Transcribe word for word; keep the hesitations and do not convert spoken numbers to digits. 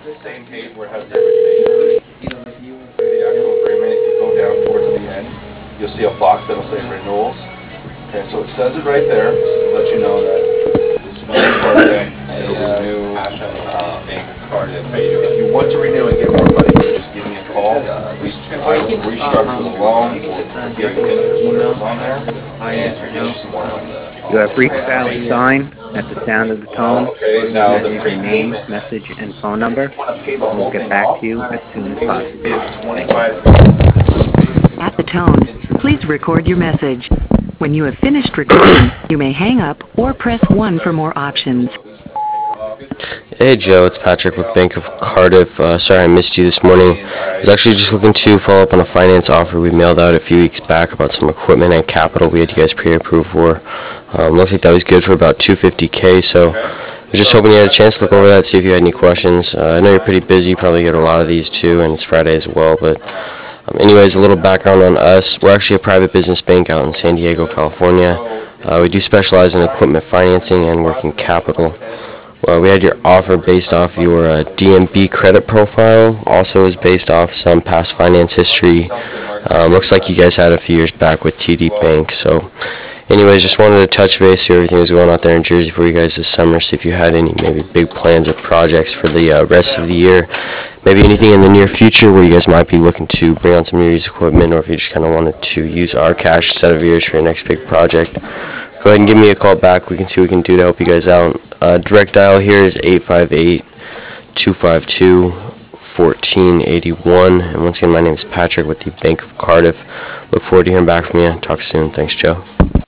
same page where it has different pages. The actual agreement, if you go down towards the end, you'll see a box that'll say renewals. Okay, so it says it right there, just to let you know that this is my birthday, it'll renew. Uh, if you want to renew and get more money, you just give me a call. We, I will restructure the loan, we'll give you whatever's on there, and get you some more money. You have reached Valley Sign. At the sound of the tone, Okay, please now the enter your name, prepayment. message, and phone number, If you want to pay the and we'll whole get thing back off, to you as soon as possible. it's Thank you. twenty-five. At the tone, please record your message. When you have finished recording, you may hang up or press one for more options. Hey Joe, it's Patrick with Bank of Cardiff. Uh, sorry I missed you this morning. I was actually just looking to follow up on a finance offer we mailed out a few weeks back about some equipment and capital we had you guys pre-approved for. Um, looks like that was good for about two hundred fifty K, so I was just hoping you had a chance to look over that, see if you had any questions. Uh, I know you're pretty busy, you probably get a lot of these too, and it's Friday as well, but um, anyways, a little background on us. We're actually a private business bank out in San Diego, California. Uh, we do specialize in equipment financing and working capital. Well, we had your offer based off your uh, D M B credit profile. Also is based off some past finance history. Um, looks like you guys had a few years back with T D Bank. So anyways, just wanted to touch base, see everything was going out there in Jersey for you guys this summer, see if you had any maybe big plans or projects for the uh, rest of the year. Maybe anything in the near future where you guys might be looking to bring on some new used equipment, or if you just kind of wanted to use our cash instead of yours for your next big project. Go ahead and give me a call back. We can see what we can do to help you guys out. Uh, direct dial here is eight five eight, two five two, one four eight one. And once again, my name is Patrick with the Bank of Cardiff. Look forward to hearing back from you. Talk soon. Thanks, Joe.